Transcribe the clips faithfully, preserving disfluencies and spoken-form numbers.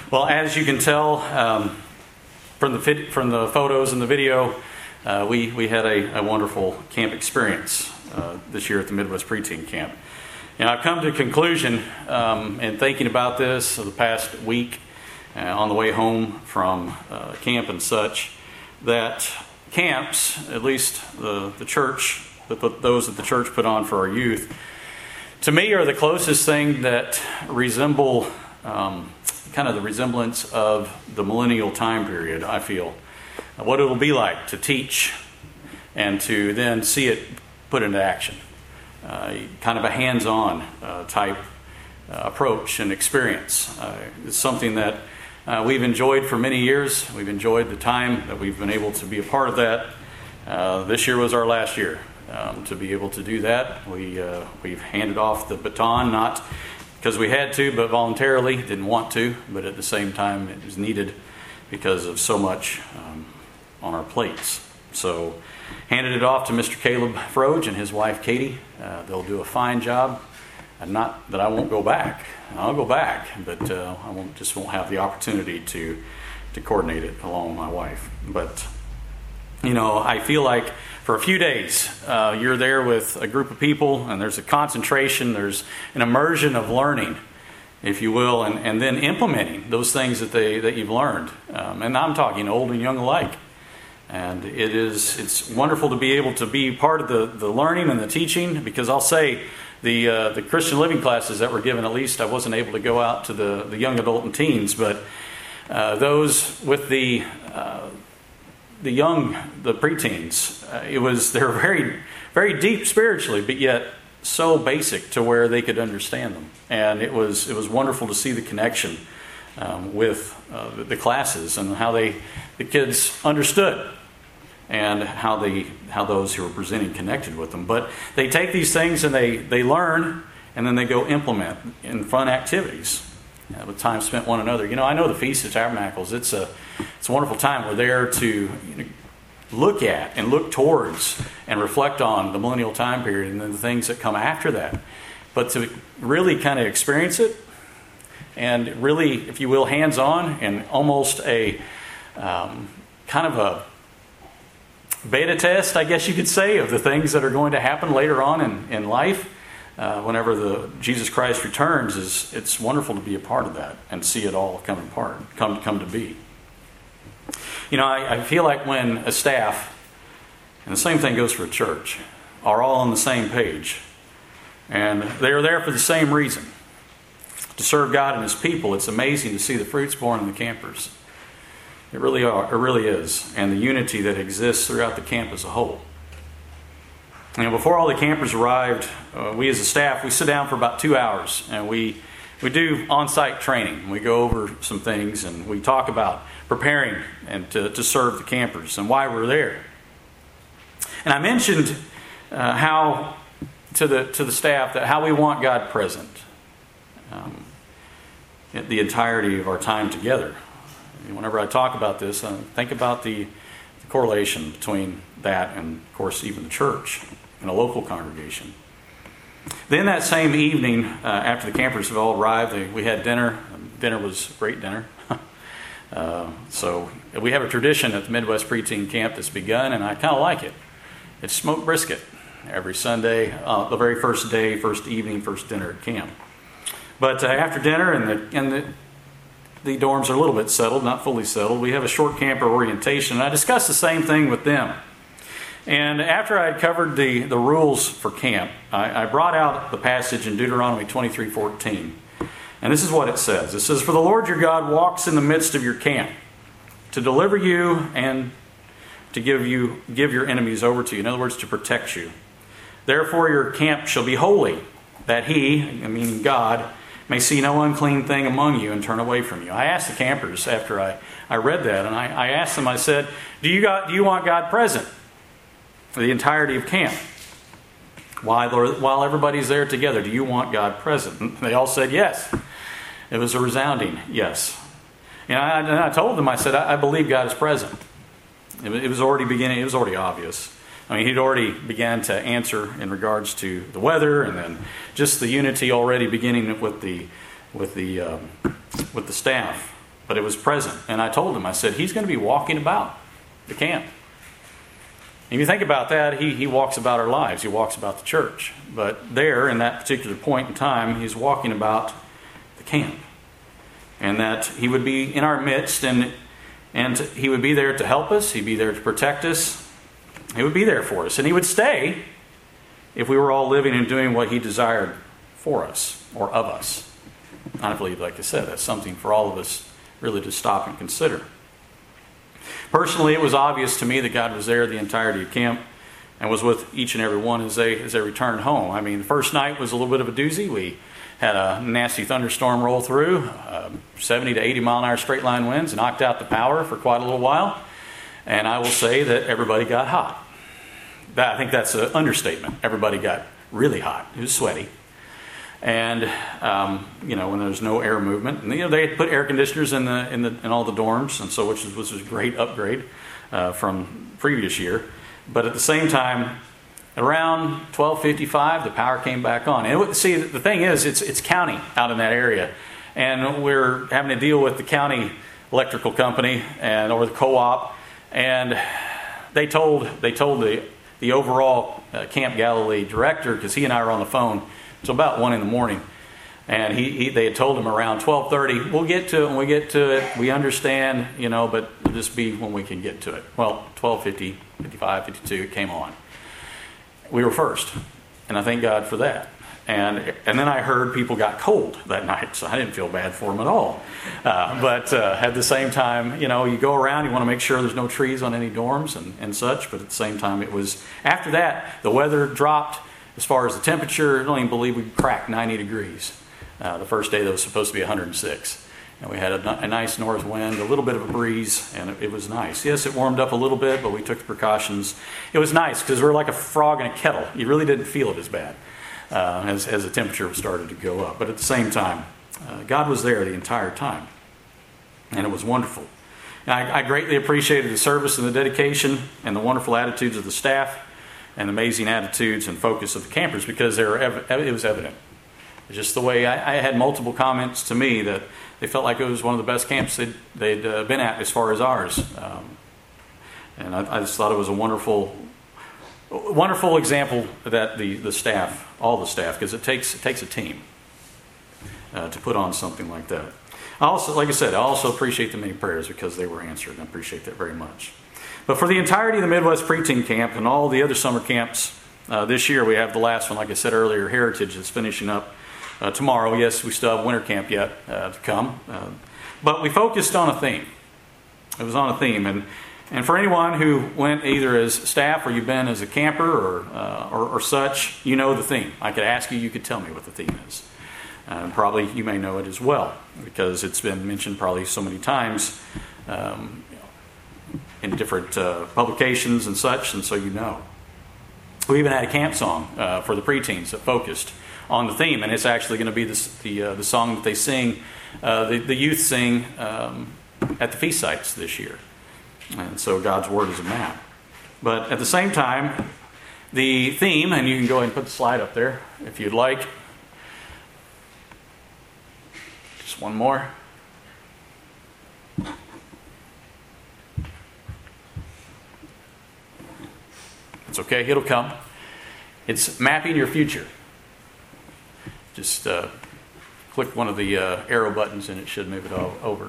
Well, as you can tell um, from the vid- from the photos and the video, uh, we we had a, a wonderful camp experience uh, this year at the Midwest Preteen Camp. And I've come to a conclusion um, in thinking about this the past week uh, on the way home from uh, camp and such, that camps, at least the the church, that put, those that the church put on for our youth, to me are the closest thing that resemble. Um, kind of the resemblance of the millennial time period, I feel. What it'll be like to teach and to then see it put into action. Uh, kind of a hands-on uh, type uh, approach and experience. Uh, it's something that uh, we've enjoyed for many years. We've enjoyed the time that we've been able to be a part of that. Uh, this year was our last year um, to be able to do that. We, uh, we've handed off the baton, not because we had to, but voluntarily, didn't want to, but at the same time it was needed because of so much um, on our plates. So handed it off to Mister Caleb Froge and his wife Katie. Uh, they'll do a fine job. And not that I won't go back. I'll go back, but uh, I won't, just won't have the opportunity to, to coordinate it along with my wife. But, you know, I feel like for a few days, uh, you're there with a group of people, and there's a concentration, there's an immersion of learning, if you will, and, and then implementing those things that they that you've learned. Um, and I'm talking old and young alike. And it is it's wonderful to be able to be part of the, the learning and the teaching, because I'll say the uh, the Christian living classes that were given, at least I wasn't able to go out to the, the young adult and teens, but uh, those with the uh, the young, the preteens, uh, it was, they're very, very deep spiritually, but yet so basic to where they could understand them. And it was, it was wonderful to see the connection um, with uh, the, the classes and how they, the kids understood and how they, how those who were presenting connected with them. But they take these things and they, they learn, and then they go implement in fun activities. Uh, with time spent one another. You know, I know the Feast of Tabernacles, it's a it's a wonderful time. We're there to you know, look at and look towards and reflect on the millennial time period and then the things that come after that. But to really kind of experience it and really, if you will, hands-on and almost a um, kind of a beta test, I guess you could say, of the things that are going to happen later on in, in life. Uh, whenever the Jesus Christ returns, is it's wonderful to be a part of that and see it all come apart, come come to be. You know, I, I feel like when a staff, and the same thing goes for a church, are all on the same page, and they are there for the same reason, to serve God and His people. It's amazing to see the fruits born in the campers. It really are. It really is, and the unity that exists throughout the camp as a whole. You know, before all the campers arrived, uh, we as a staff, we sit down for about two hours and we we do on-site training. We go over some things and we talk about preparing and to, to serve the campers and why we're there. And I mentioned uh, how to the to the staff that how we want God present um, in the entirety of our time together. And whenever I talk about this, I think about the, the correlation between that and, of course, even the church and a local congregation. Then that same evening, uh, after the campers have all arrived, they, we had dinner. Dinner was a great dinner. uh, so we have a tradition at the Midwest Preteen Camp that's begun, and I kind of like it. It's smoked brisket every Sunday, uh, the very first day, first evening, first dinner at camp. But uh, after dinner, and the and the the dorms are a little bit settled, not fully settled, we have a short camper orientation, and I discussed the same thing with them. And after I had covered the, the rules for camp, I, I brought out the passage in Deuteronomy twenty-three fourteen. And this is what it says. It says, "For the Lord your God walks in the midst of your camp to deliver you and to give you give your enemies over to you." In other words, to protect you. "Therefore your camp shall be holy, that He," meaning God, "may see no unclean thing among you and turn away from you." I asked the campers after I, I read that, and I, I asked them, I said, do you, got, do you want God present for the entirety of camp? While, while everybody's there together, do you want God present? And they all said yes. It was a resounding yes. And I, and I told them, I said, I, I believe God is present. It, it was already beginning, it was already obvious. I mean, he'd already began to answer in regards to the weather, and then just the unity already beginning with the with the um, with the staff. but it was present. And I told him, I said, he's going to be walking about the camp. If you think about that, he, he walks about our lives. He walks about the church. But there, in that particular point in time, he's walking about the camp. And that he would be in our midst, and, and he would be there to help us. He'd be there to protect us. He would be there for us. And he would stay if we were all living and doing what he desired for us, or of us. I believe, like I said, that's something for all of us really to stop and consider. Personally, it was obvious to me that God was there the entirety of camp and was with each and every one as they as they returned home. I mean, the first night was a little bit of a doozy. We had a nasty thunderstorm roll through, uh, seventy to eighty mile an hour straight line winds, knocked out the power for quite a little while. And I will say that everybody got hot. That, I think that's an understatement. Everybody got really hot. It was sweaty. And um, you know, when there's no air movement, and you know, they had put air conditioners in the in the in all the dorms, and so which was, which was a great upgrade uh, from previous year. But at the same time, around twelve fifty-five, the power came back on. And it, see, the thing is, it's it's county out in that area, and we're having to deal with the county electrical company and or the co-op, and they told they told the the overall uh, Camp Galilee director, because he and I were on the phone. It's about one in the morning, and he, he they had told him around twelve thirty, we'll get to it when we get to it. We understand, you know, but it'll just be when we can get to it. Well, twelve fifty, fifty-five, fifty-two, it came on. We were first, and I thank God for that. And and then I heard people got cold that night, so I didn't feel bad for them at all. Uh, but uh, at the same time, you know, you go around, you want to make sure there's no trees on any dorms and, and such. But at the same time, it was, after that, the weather dropped. As far as the temperature, I don't even believe we cracked ninety degrees. Uh, the first day that was supposed to be one hundred six. And we had a, a nice north wind, a little bit of a breeze, and it, it was nice. Yes, it warmed up a little bit, but we took the precautions. It was nice because we were like a frog in a kettle. You really didn't feel it as bad uh, as, as the temperature started to go up. But at the same time, uh, God was there the entire time. And it was wonderful. And I, I greatly appreciated the service and the dedication and the wonderful attitudes of the staff, and amazing attitudes and focus of the campers, because they were ev- it was evident. Just the way I, I had multiple comments to me that they felt like it was one of the best camps they'd, they'd uh, been at as far as ours. Um, and I, I just thought it was a wonderful, wonderful example that the, the staff, all the staff, because it takes it takes a team uh, to put on something like that. I also, like I said, I also appreciate the many prayers because they were answered. I appreciate that very much. But for the entirety of the Midwest Preteen Camp and all the other summer camps, uh, this year we have the last one, like I said earlier, Heritage, is finishing up uh, tomorrow. Yes, we still have winter camp yet uh, to come. Uh, but we focused on a theme. It was on a theme. And, and for anyone who went either as staff or you've been as a camper or, uh, or, or such, you know the theme. I could ask you, you could tell me what the theme is. Uh, probably you may know it as well because it's been mentioned probably so many times. Um, in different uh, publications and such, and so you know. We even had a camp song uh, for the preteens that focused on the theme, and it's actually going to be this, the uh, the song that they sing, uh, the, the youth sing um, at the feast sites this year. And so God's Word is a map. But at the same time, the theme, and you can go ahead and put the slide up there if you'd like. Just one more. It's okay, it'll come. It's mapping your future. Just uh, click one of the uh, arrow buttons and it should move it all over.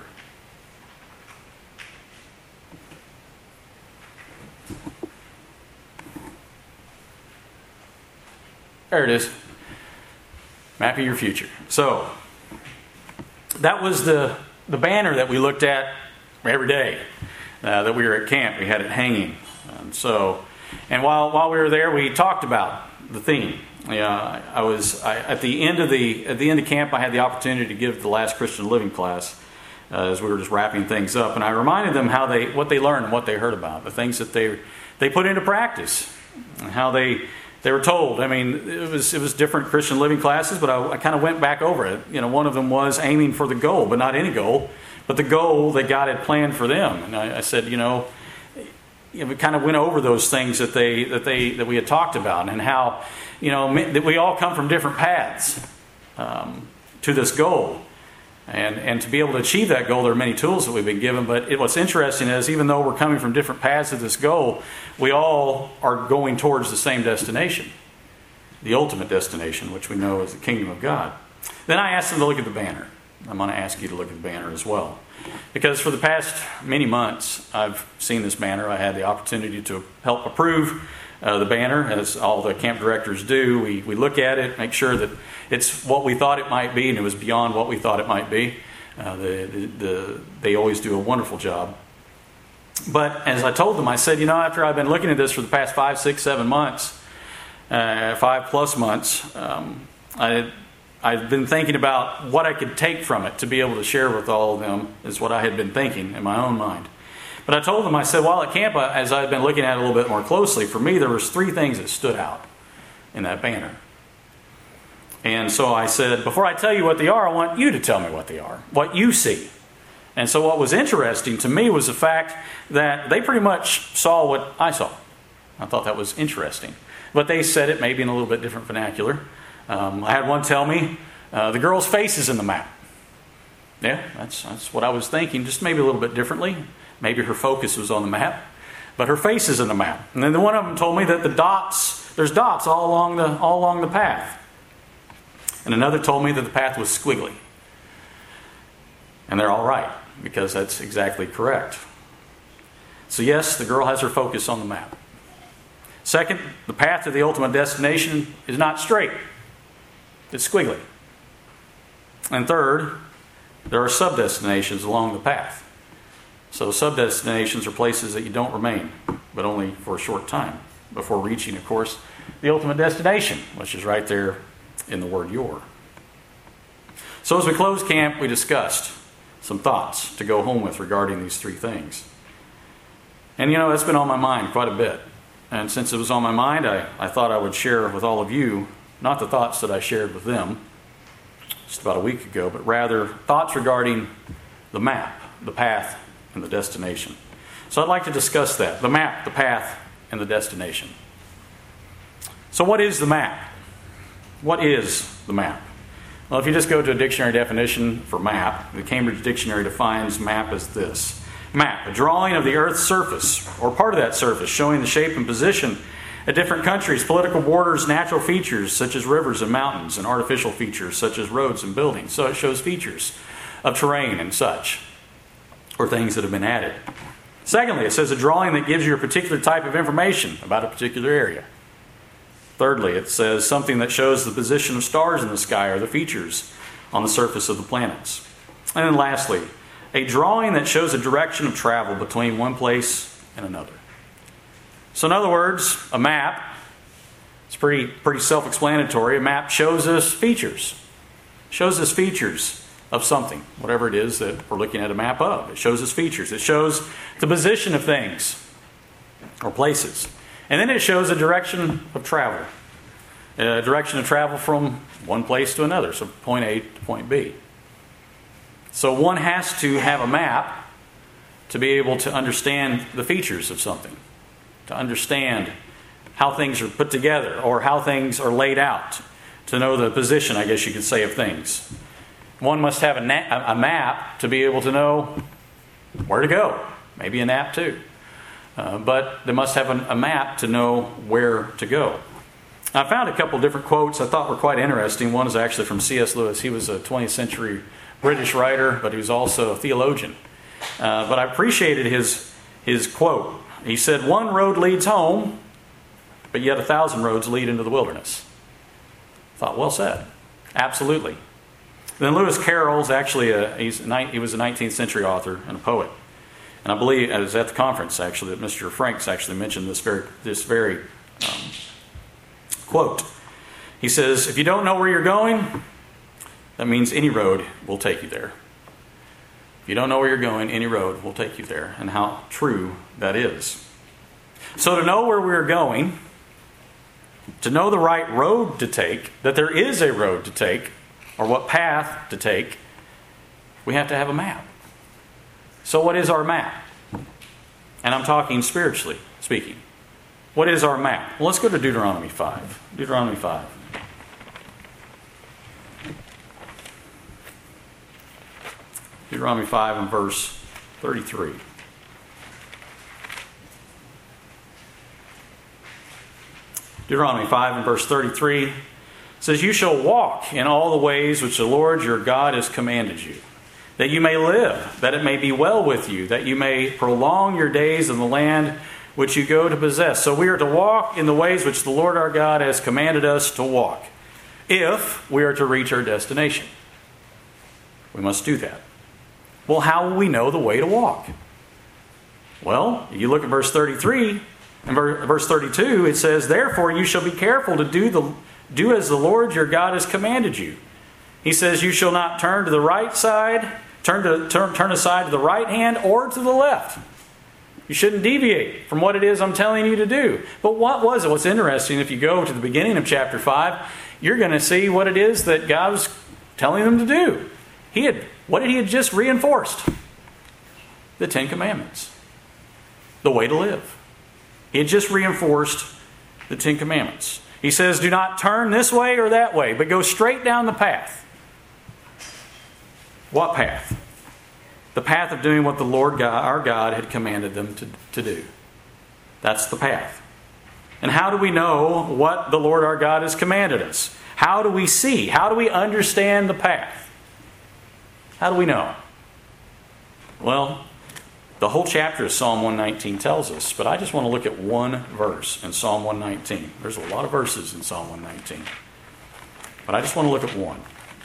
There it is. Mapping your future. So, that was the, the banner that we looked at every day uh, that we were at camp. We had it hanging. And so... And while while we were there, we talked about the theme. Yeah, I, I was I, at the end of the at the end of camp. I had the opportunity to give the last Christian Living class uh, as we were just wrapping things up, and I reminded them how they what they learned and what they heard about, the things that they they put into practice, and how they they were told. I mean, it was it was different Christian Living classes, but I, I kind of went back over it. You know, one of them was aiming for the goal, but not any goal, but the goal that God had planned for them. And I, I said, you know. You know, we kind of went over those things that they that they that we had talked about, and how, you know, that we all come from different paths um, to this goal. And, and to be able to achieve that goal, there are many tools that we've been given. But it, what's interesting is, even though we're coming from different paths to this goal, we all are going towards the same destination, the ultimate destination, which we know is the kingdom of God. Then I asked them to look at the banner. I'm going to ask you to look at the banner as well. Because for the past many months, I've seen this banner. I had the opportunity to help approve uh, the banner, as all the camp directors do. We, we look at it, make sure that it's what we thought it might be, and it was beyond what we thought it might be. Uh, the, the, the, they always do a wonderful job. But as I told them, I said, you know, after I've been looking at this for the past five, six, seven months, uh, five plus months, um, I I've been thinking about what I could take from it to be able to share with all of them, is what I had been thinking in my own mind. But I told them, I said, while at camp, as I've been looking at it a little bit more closely, for me there was three things that stood out in that banner. And so I said, before I tell you what they are, I want you to tell me what they are, what you see. And so what was interesting to me was the fact that they pretty much saw what I saw. I thought that was interesting. But they said it maybe in a little bit different vernacular. Um, I had one tell me, uh, the girl's face is in the map. Yeah, that's, that's what I was thinking, just maybe a little bit differently. Maybe her focus was on the map, but her face is in the map. And then the one of them told me that the dots, there's dots all along the, all along the path. And another told me that the path was squiggly. And they're all right, because that's exactly correct. So yes, the girl has her focus on the map. Second, the path to the ultimate destination is not straight. It's squiggly. And third, there are sub-destinations along the path. So sub-destinations are places that you don't remain, but only for a short time, before reaching, of course, the ultimate destination, which is right there in the word your. So as we close camp, we discussed some thoughts to go home with regarding these three things. And you know, that's been on my mind quite a bit. And since it was on my mind, I, I thought I would share with all of you, not the thoughts that I shared with them just about a week ago, but rather thoughts regarding the map, the path, and the destination. So I'd like to discuss that, the map, the path, and the destination. So what is the map? What is the map? Well, if you just go to a dictionary definition for map, the Cambridge Dictionary defines map as this. Map, a drawing of the Earth's surface, or part of that surface, showing the shape and position of different countries, political borders, natural features such as rivers and mountains, and artificial features such as roads and buildings. So it shows features of terrain and such, or things that have been added. Secondly, it says a drawing that gives you a particular type of information about a particular area. Thirdly, it says something that shows the position of stars in the sky or the features on the surface of the planets. And then lastly, a drawing that shows a direction of travel between one place and another. So in other words, a map, it's pretty, pretty self-explanatory. A map shows us features. Shows us features of something, whatever it is that we're looking at a map of. It shows us features. It shows the position of things or places. And then it shows a direction of travel. A direction of travel from one place to another, so point A to point B. So one has to have a map to be able to understand the features of something, to understand how things are put together or how things are laid out, to know the position, I guess you could say, of things. One must have a, na- a map to be able to know where to go, maybe a nap too. Uh, but they must have a, a map to know where to go. I found a couple different quotes I thought were quite interesting. One is actually from C S Lewis. He was a twentieth century British writer, but he was also a theologian. Uh, but I appreciated his, his quote. He said, "One road leads home, but yet a thousand roads lead into the wilderness." I thought, well said. Absolutely. Then Lewis Carroll's actually a, he's a, he was a nineteenth century author and a poet. And I believe I was at the conference actually that Mister Franks actually mentioned this very this very um, quote. He says, "If you don't know where you're going, that means any road will take you there. If you don't know where you're going, any road will take you there." And how true that is. So to know where we're going, to know the right road to take, that there is a road to take, or what path to take, we have to have a map. So what is our map? And I'm talking spiritually speaking. What is our map? Well, let's go to Deuteronomy five. Deuteronomy five. Deuteronomy five and verse thirty-three. Deuteronomy five and verse thirty-three says, "You shall walk in all the ways which the Lord your God has commanded you, that you may live, that it may be well with you, that you may prolong your days in the land which you go to possess." So we are to walk in the ways which the Lord our God has commanded us to walk, if we are to reach our destination. We must do that. Well, how will we know the way to walk? Well, you look at verse thirty-three and verse thirty-two, it says, "Therefore you shall be careful to do the do as the Lord your God has commanded you." He says, "You shall not turn to the right side, turn to turn, turn aside to the right hand or to the left." You shouldn't deviate from what it is I'm telling you to do. But what was it? What's interesting, if you go to the beginning of chapter five, you're going to see what it is that God was telling them to do. He had, what did he had just reinforced? The Ten Commandments. The way to live. He had just reinforced the Ten Commandments. He says, do not turn this way or that way, but go straight down the path. What path? The path of doing what the Lord God, our God, had commanded them to, to do. That's the path. And how do we know what the Lord our God has commanded us? How do we see? How do we understand the path? How do we know? Well, the whole chapter of Psalm one nineteen tells us, but I just want to look at one verse in Psalm one nineteen. There's a lot of verses in Psalm one nineteen, but I just want to look at one.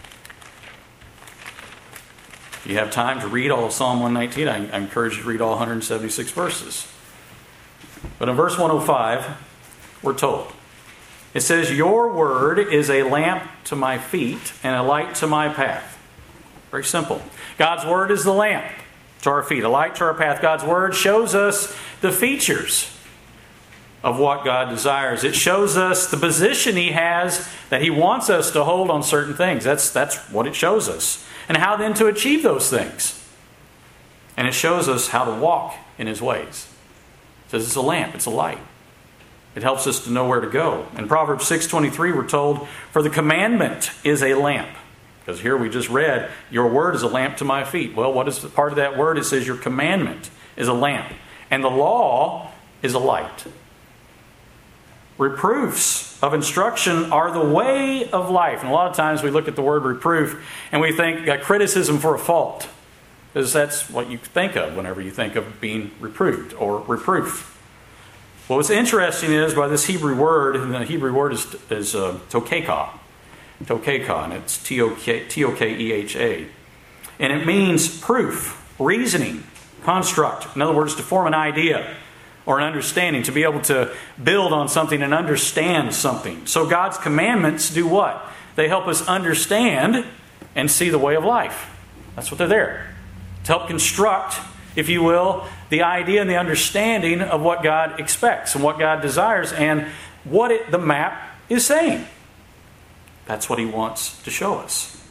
If you have time to read all of Psalm one nineteen, I, I encourage you to read all one hundred seventy-six verses. But in verse one oh five, we're told, it says, "Your word is a lamp to my feet and a light to my path." Very simple. God's word is the lamp to our feet, a light to our path. God's word shows us the features of what God desires. It shows us the position he has that he wants us to hold on certain things. That's, that's what it shows us. And how then to achieve those things. And it shows us how to walk in his ways. It says it's a lamp, it's a light. It helps us to know where to go. In Proverbs six twenty-three, we're told, "For the commandment is a lamp." Because here we just read, "Your word is a lamp to my feet." Well, what is the part of that word? It says your commandment is a lamp. And the law is a light. Reproofs of instruction are the way of life. And a lot of times we look at the word reproof and we think a criticism for a fault. Because that's what you think of whenever you think of being reproved or reproof. Well, what's interesting is by this Hebrew word, and the Hebrew word is, is uh, tokekah. Tokekah, and it's T O K E H A. And it means proof, reasoning, construct. In other words, to form an idea or an understanding, to be able to build on something and understand something. So God's commandments do what? They help us understand and see the way of life. That's what they're there. To help construct, if you will, the idea and the understanding of what God expects and what God desires and what it, the map is saying. That's what he wants to show us.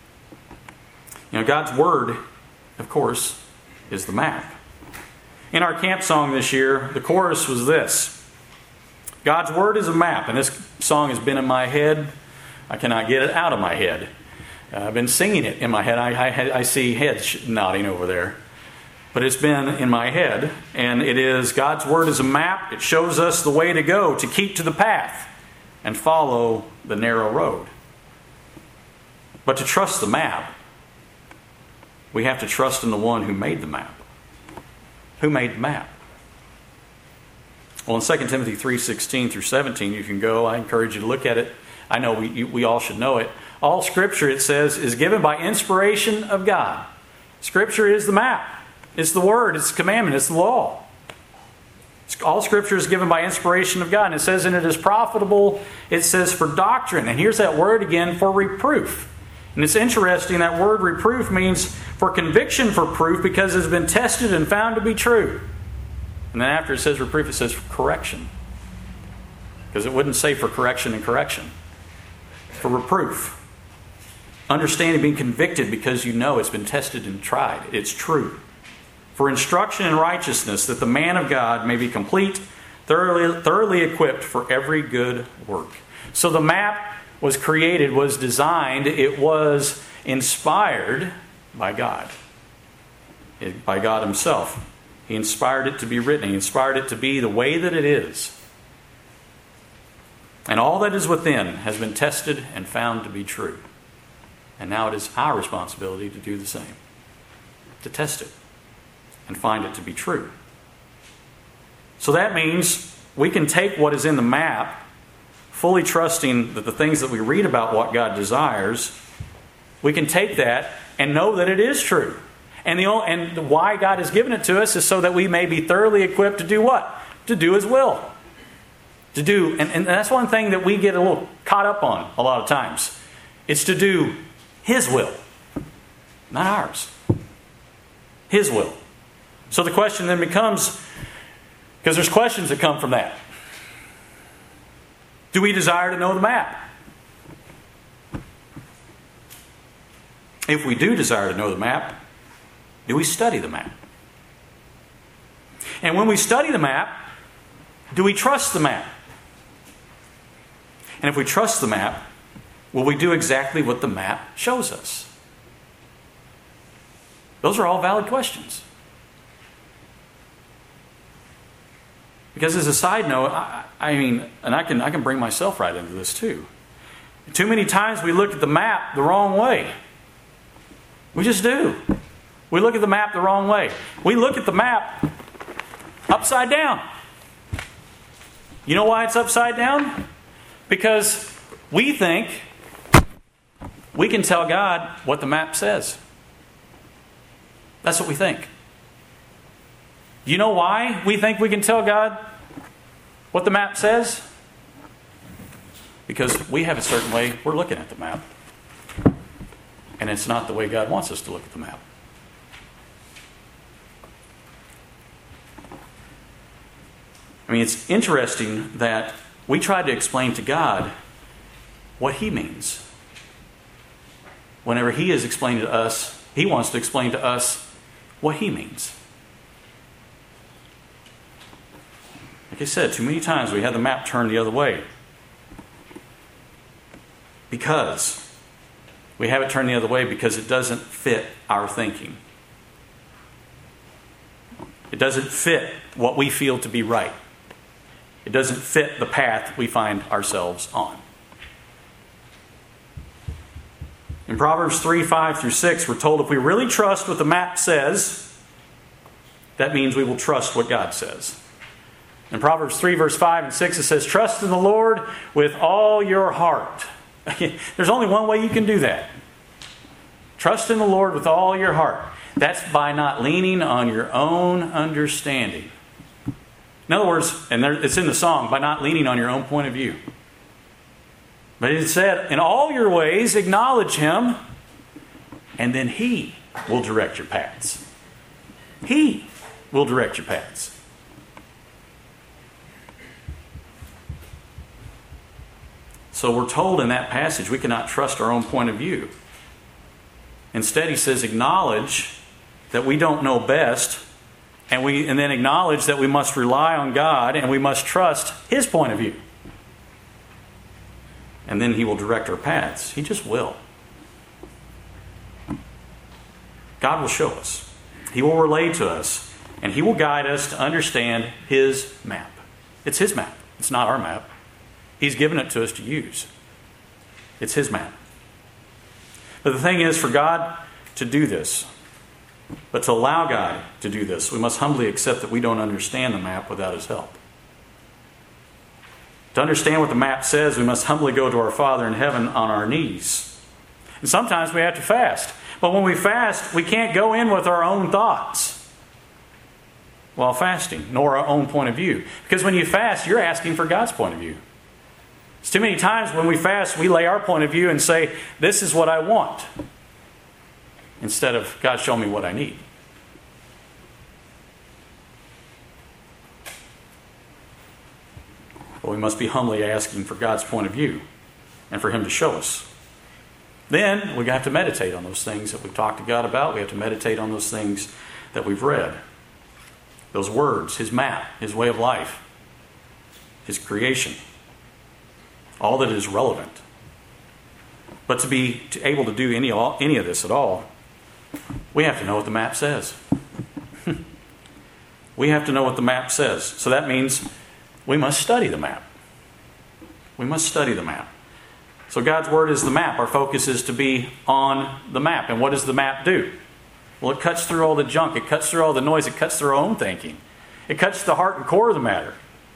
You know, God's word, of course, is the map. In our camp song this year, the chorus was this: God's word is a map. And this song has been in my head. I cannot get it out of my head. Uh, I've been singing it in my head. I, I, I see heads nodding over there. But it's been in my head. And it is, God's word is a map. It shows us the way to go, to keep to the path and follow the narrow road. But to trust the map, we have to trust in the one who made the map. Who made the map? Well, in Second Timothy three sixteen through seventeen, you can go. I encourage you to look at it. I know we, we all should know it. All Scripture, it says, is given by inspiration of God. Scripture is the map. It's the Word. It's the commandment. It's the law. All Scripture is given by inspiration of God. And it says, and it is profitable. It says for doctrine. And here's that word again, for reproof. And it's interesting, that word reproof means for conviction, for proof, because it's been tested and found to be true. And then after it says reproof, it says for correction. Because it wouldn't say for correction and correction. For reproof. Understanding, being convicted because you know it's been tested and tried. It's true. For instruction in righteousness, that the man of God may be complete, thoroughly, thoroughly equipped for every good work. So the map was created, was designed, it was inspired by God. by God himself. He inspired it to be written. He inspired it to be the way that it is. And all that is within has been tested and found to be true. And now it is our responsibility to do the same. To test it and find it to be true. So that means we can take what is in the map, fully trusting that the things that we read about what God desires, we can take that and know that it is true. And the and why God has given it to us is so that we may be thoroughly equipped to do what? To do His will. To do, and, and that's one thing that we get a little caught up on a lot of times. It's to do His will, not ours. His will. So the question then becomes, because there's questions that come from that. Do we desire to know the map? If we do desire to know the map, do we study the map? And when we study the map, do we trust the map? And if we trust the map, will we do exactly what the map shows us? Those are all valid questions. Because as a side note, I, I mean, and I can I can bring myself right into this too. Too many times we look at the map the wrong way. We just do. We look at the map the wrong way. We look at the map upside down. You know why it's upside down? Because we think we can tell God what the map says. That's what we think. You know why we think we can tell God what the map says? Because we have a certain way we're looking at the map. And it's not the way God wants us to look at the map. I mean, it's interesting that we try to explain to God what He means. Whenever He is explaining to us, He wants to explain to us what He means. Like I said, too many times we have the map turned the other way. Because we have it turned the other way because it doesn't fit our thinking. It doesn't fit what we feel to be right. It doesn't fit the path we find ourselves on. In Proverbs three, five through six, we're told if we really trust what the map says, that means we will trust what God says. In Proverbs three, verse five and six, it says, trust in the Lord with all your heart. There's only one way you can do that. Trust in the Lord with all your heart. That's by not leaning on your own understanding. In other words, and it's in the song, by not leaning on your own point of view. But it said, in all your ways acknowledge Him, and then He will direct your paths. He will direct your paths. So we're told in that passage we cannot trust our own point of view. Instead, he says, acknowledge that we don't know best, and we and then acknowledge that we must rely on God and we must trust His point of view. And then He will direct our paths. He just will. God will show us. He will relay to us, and He will guide us to understand His map. It's His map. It's not our map. He's given it to us to use. It's His map. But the thing is, for God to do this, but to allow God to do this, we must humbly accept that we don't understand the map without His help. To understand what the map says, we must humbly go to our Father in heaven on our knees. And sometimes we have to fast. But when we fast, we can't go in with our own thoughts while fasting, nor our own point of view. Because when you fast, you're asking for God's point of view. It's too many times when we fast, we lay our point of view and say, this is what I want. Instead of, God, show me what I need. But we must be humbly asking for God's point of view and for Him to show us. Then we have to meditate on those things that we've talked to God about. We have to meditate on those things that we've read. Those words, His map, His way of life, His creation. All that is relevant. But to be able to do any, any of this at all, we have to know what the map says. We have to know what the map says. So that means we must study the map. We must study the map. So God's Word is the map. Our focus is to be on the map. And what does the map do? Well, it cuts through all the junk. It cuts through all the noise. It cuts through our own thinking. It cuts to the heart and core of the matter.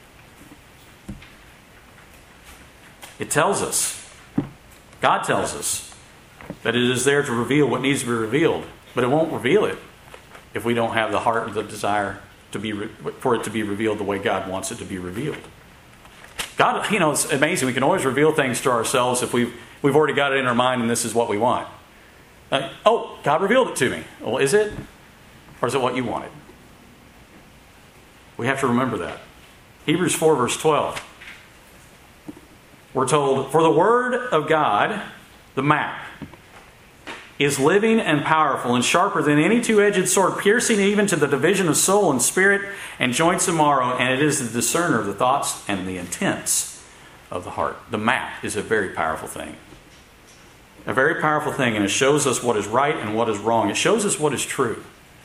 It tells us, God tells us, that it is there to reveal what needs to be revealed. But it won't reveal it if we don't have the heart or the desire to be re- for it to be revealed the way God wants it to be revealed. God, you know, it's amazing. We can always reveal things to ourselves if we've, we've already got it in our mind and this is what we want. Uh, oh, God revealed it to me. Well, is it? Or is it what you wanted? We have to remember that. Hebrews four verse twelve. We're told, for the Word of God, the map, is living and powerful and sharper than any two-edged sword, piercing even to the division of soul and spirit and joints and marrow, and it is the discerner of the thoughts and the intents of the heart. The map is a very powerful thing. A very powerful thing, and it shows us what is right and what is wrong. It shows us what is true.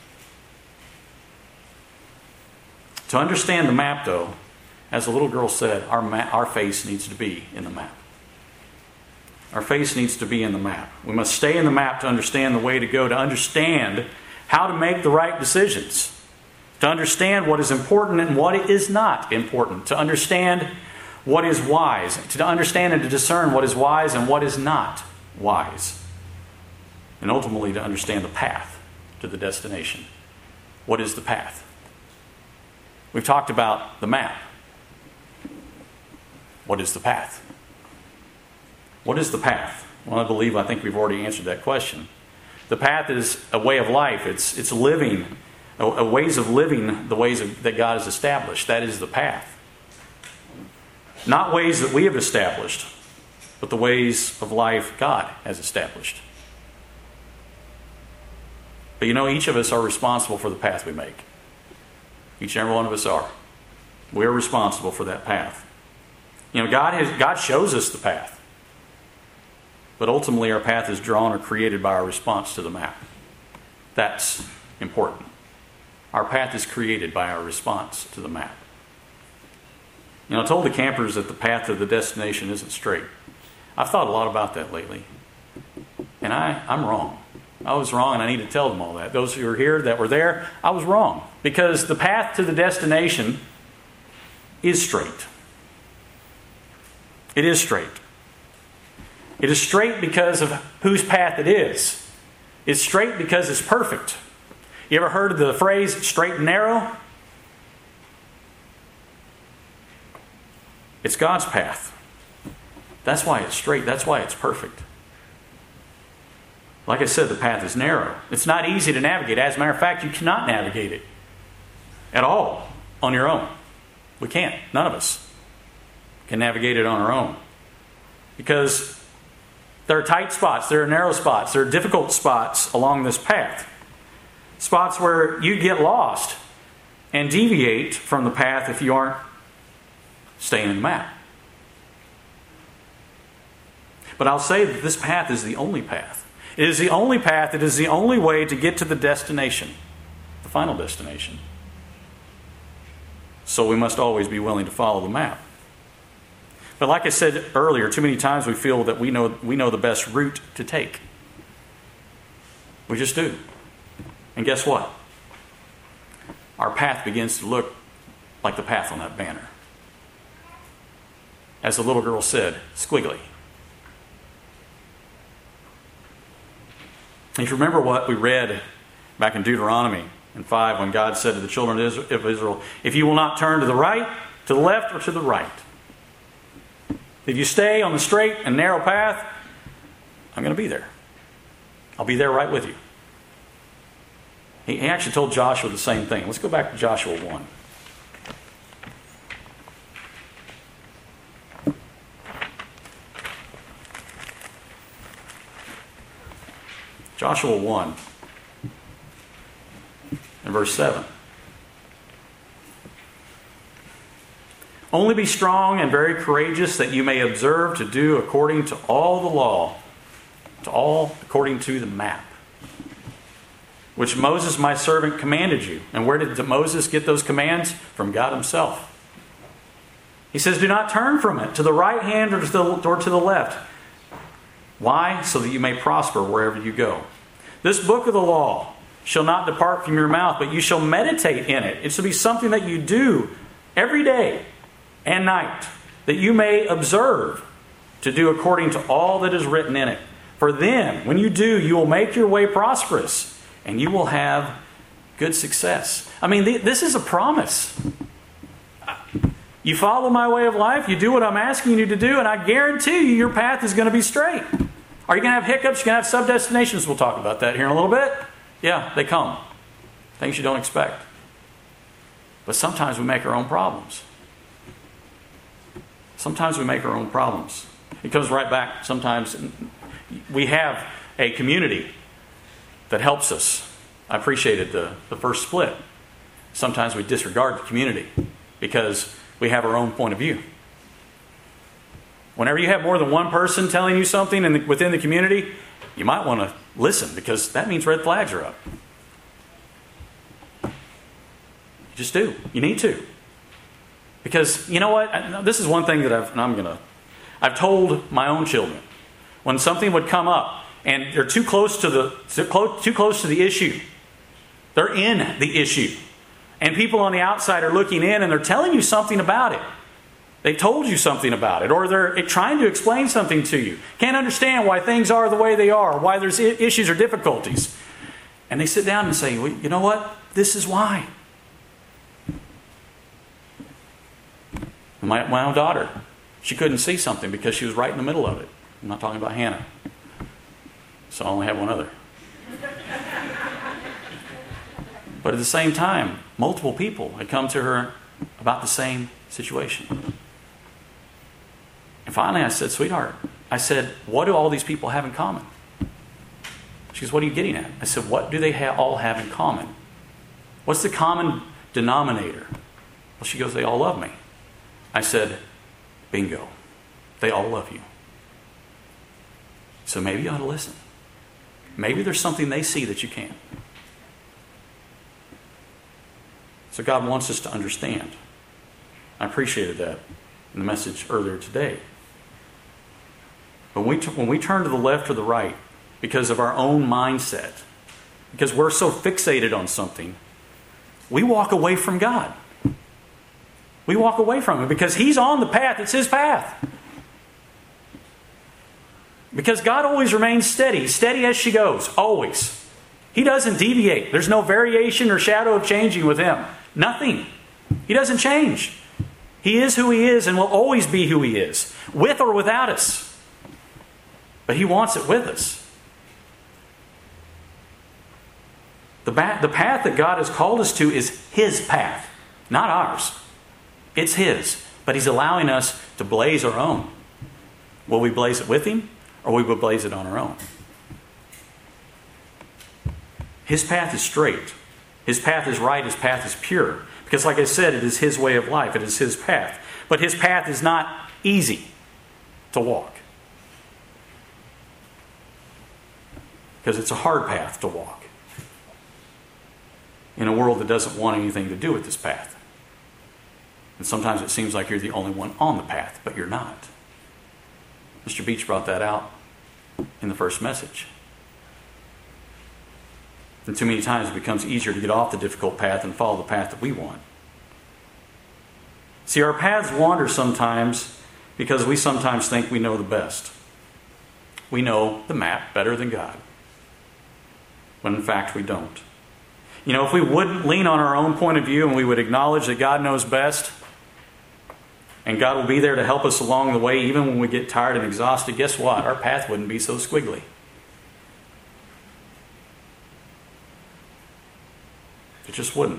To understand the map, though, as the little girl said, our, ma- our face needs to be in the map. Our face needs to be in the map. We must stay in the map to understand the way to go, to understand how to make the right decisions, to understand what is important and what is not important, to understand what is wise, to understand and to discern what is wise and what is not wise, and ultimately to understand the path to the destination. What is the path? We've talked about the map. What is the path? What is the path? Well, I believe, I think we've already answered that question. The path is a way of life. It's it's living, a, a ways of living the ways of, that God has established. That is the path. Not ways that we have established, but the ways of life God has established. But you know, each of us are responsible for the path we make. Each and every one of us are. We are responsible for that path. You know, God has God shows us the path. But ultimately our path is drawn or created by our response to the map. That's important. Our path is created by our response to the map. You know, I told the campers that the path to the destination isn't straight. I've thought a lot about that lately. And I, I'm wrong. I was wrong, and I need to tell them all that. Those who are here that were there, I was wrong. Because the path to the destination is straight. It is straight. It is straight because of whose path it is. It's straight because it's perfect. You ever heard of the phrase straight and narrow? It's God's path. That's why it's straight. That's why it's perfect. Like I said, the path is narrow. It's not easy to navigate. As a matter of fact, you cannot navigate it at all on your own. We can't. None of us can navigate it on our own. Because there are tight spots, there are narrow spots, there are difficult spots along this path. Spots where you get lost and deviate from the path if you aren't staying in the map. But I'll say that this path is the only path. It is the only path, it is the only way to get to the destination, the final destination. So we must always be willing to follow the map. But like I said earlier, too many times we feel that we know we know the best route to take. We just do. And guess what? Our path begins to look like the path on that banner. As the little girl said, squiggly. If you remember what we read back in Deuteronomy in five, when God said to the children of Israel, if you will not turn to the right, to the left, or to the right, if you stay on the straight and narrow path, I'm going to be there. I'll be there right with you. He actually told Joshua the same thing. Let's go back to Joshua one. Joshua one and verse seven. Only be strong and very courageous, that you may observe to do according to all the law, to all according to the map. which Moses my servant commanded you. And where did Moses get those commands? From God himself. He says, do not turn from it to the right hand or to the, or to the left. Why? So that you may prosper wherever you go. This book of the law shall not depart from your mouth, but you shall meditate in it. It shall be something that you do every day and night, that you may observe to do according to all that is written in it. For then, when you do, you will make your way prosperous, and you will have good success. I mean, this is a promise. You follow my way of life, you do what I'm asking you to do, and I guarantee you your path is going to be straight. Are you going to have hiccups? You're going to have sub-destinations. We'll talk about that here in a little bit. Yeah, they come. Things you don't expect. But sometimes we make our own problems. Sometimes we make our own problems. It comes right back. Sometimes we have a community that helps us. I appreciated the, the first split. Sometimes we disregard the community because we have our own point of view. Whenever you have more than one person telling you something in the, within the community, you might want to listen, because that means red flags are up. You just do. You need to. Because, you know what? This is one thing that I've, and I'm going to, I've told my own children. When something would come up and they're too close to the, too close to the issue, they're in the issue. And people on the outside are looking in and they're telling you something about it. They told you something about it, or they're trying to explain something to you. Can't understand why things are the way they are, why there's issues or difficulties. And they sit down and say, well, you know what? This is why. My, my own daughter, she couldn't see something because she was right in the middle of it. I'm not talking about Hannah. So I only have one other. But at the same time, multiple people had come to her about the same situation. And finally I said, sweetheart, I said, what do all these people have in common? She goes, what are you getting at? I said, what do they ha- all have in common? What's the common denominator? Well, she goes, they all love me. I said, bingo. They all love you. So maybe you ought to listen. Maybe there's something they see that you can't. So God wants us to understand. I appreciated that in the message earlier today. But when we, t- when we turn to the left or the right because of our own mindset, because we're so fixated on something, we walk away from God. We walk away from Him because He's on the path. It's His path. Because God always remains steady, steady as she goes, always. He doesn't deviate. There's no variation or shadow of changing with Him. Nothing. He doesn't change. He is who He is and will always be who He is, with or without us. But He wants it with us. The, ba- the path that God has called us to is His path, not ours. It's His. But He's allowing us to blaze our own. Will we blaze it with Him, or will we blaze it on our own? His path is straight. His path is right. His path is pure. Because like I said, it is His way of life. It is His path. But His path is not easy to walk. Because it's a hard path to walk. In a world that doesn't want anything to do with this path. And sometimes it seems like you're the only one on the path, but you're not. Mister Beach brought that out in the first message. And too many times it becomes easier to get off the difficult path and follow the path that we want. See, our paths wander sometimes because we sometimes think we know the best. We know the map better than God. When in fact we don't. You know, if we wouldn't lean on our own point of view and we would acknowledge that God knows best, and God will be there to help us along the way even when we get tired and exhausted, guess what? Our path wouldn't be so squiggly. It just wouldn't.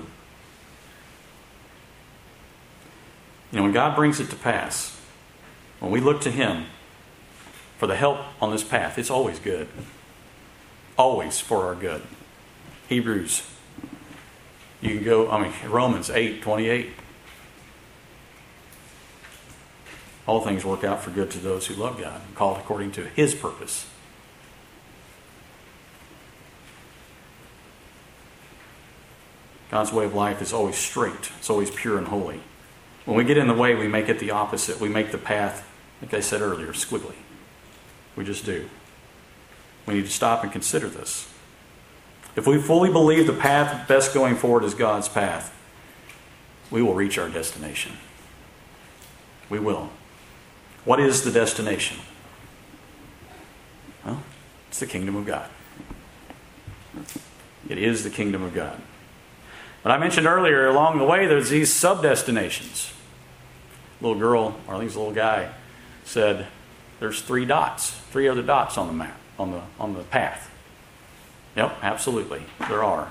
You know, when God brings it to pass, when we look to Him for the help on this path, it's always good. Always for our good. Hebrews. You can go, I mean, Romans eight twenty-eight. All things work out for good to those who love God and called according to His purpose. God's way of life is always straight. It's always pure and holy. When we get in the way, we make it the opposite. We make the path, like I said earlier, squiggly. We just do. We need to stop and consider this. If we fully believe the path best going forward is God's path, we will reach our destination. We will. What is the destination? Well, it's the kingdom of God. It is the kingdom of God. But I mentioned earlier, along the way, there's these sub-destinations. A little girl, or I think it's a little guy, said, there's three dots, three other dots on the map, on the, on the path. Yep, absolutely, there are.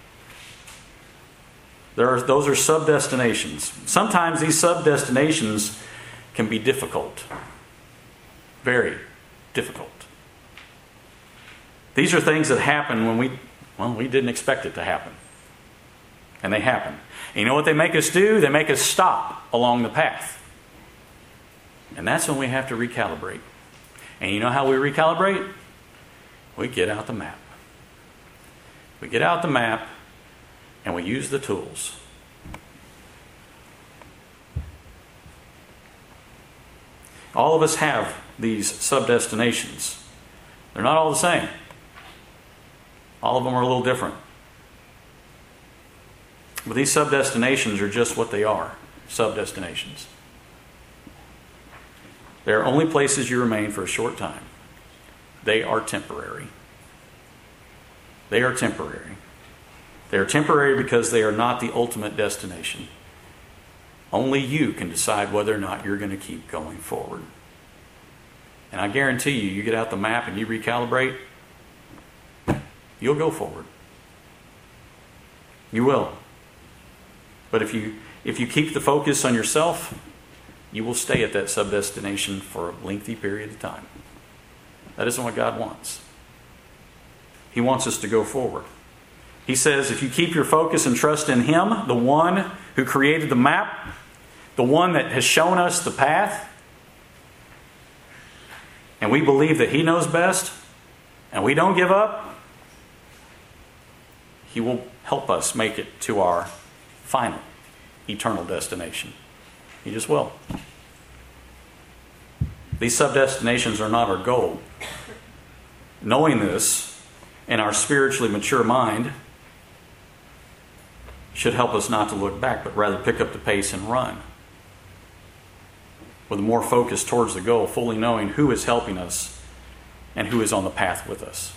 There are those are sub-destinations. Sometimes these sub-destinations can be difficult. Very difficult. These are things that happen when we, well, we didn't expect it to happen. And they happen. And you know what they make us do? They make us stop along the path. And that's when we have to recalibrate. And you know how we recalibrate? We get out the map. We get out the map and we use the tools. All of us have these sub-destinations. They're not all the same. All of them are a little different. But these sub-destinations are just what they are, sub-destinations. They are only places you remain for a short time. They are temporary. They are temporary. They are temporary because they are not the ultimate destination. Only you can decide whether or not you're going to keep going forward. And I guarantee you, you get out the map and you recalibrate, you'll go forward. You will. But if you if you keep the focus on yourself, you will stay at that sub-destination for a lengthy period of time. That isn't what God wants. He wants us to go forward. He says, if you keep your focus and trust in Him, the one who created the map, the one that has shown us the path, and we believe that He knows best, and we don't give up, He will help us make it to our final, eternal destination. He just will. These sub-destinations are not our goal. Knowing this in our spiritually mature mind should help us not to look back, but rather pick up the pace and run. With more focus towards the goal, fully knowing who is helping us and who is on the path with us.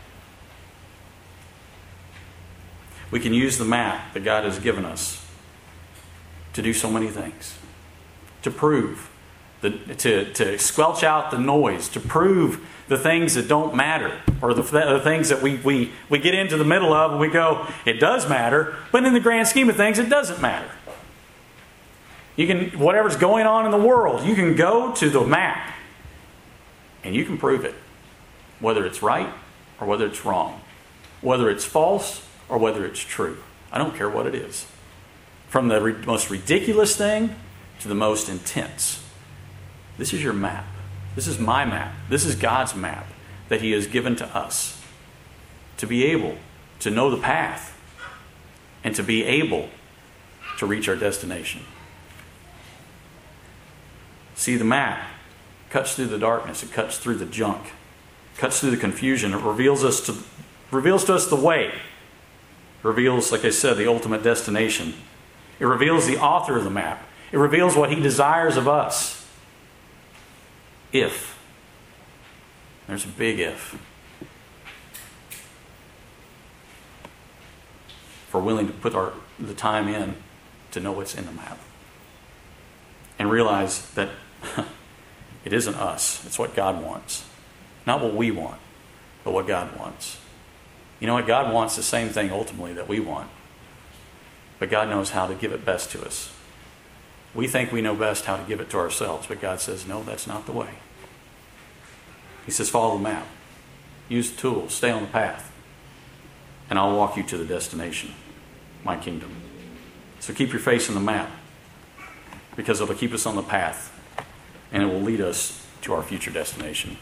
We can use the map that God has given us to do so many things. To prove, the, to, to squelch out the noise, to prove the things that don't matter, or the, the things that we, we, we get into the middle of and we go, it does matter, but in the grand scheme of things, it doesn't matter. You can, whatever's going on in the world, you can go to the map and you can prove it. Whether it's right or whether it's wrong. Whether it's false or whether it's true. I don't care what it is. From the re- most ridiculous thing to the most intense. This is your map. This is my map. This is God's map that He has given to us to be able to know the path and to be able to reach our destination. See, the map cuts through the darkness. It cuts through the junk. It cuts through the confusion. It reveals us to reveals to us the way. It reveals, like I said, the ultimate destination. It reveals the author of the map. It reveals what He desires of us. If. There's a big if. If we're willing to put our, the time in to know what's in the map. And realize that it isn't us. It's what God wants. Not what we want, but what God wants. You know what? God wants the same thing ultimately that we want. But God knows how to give it best to us. We think we know best how to give it to ourselves, but God says, no, that's not the way. He says, follow the map. Use the tools. Stay on the path. And I'll walk you to the destination, my kingdom. So keep your face in the map, because it'll keep us on the path, and it will lead us to our future destination.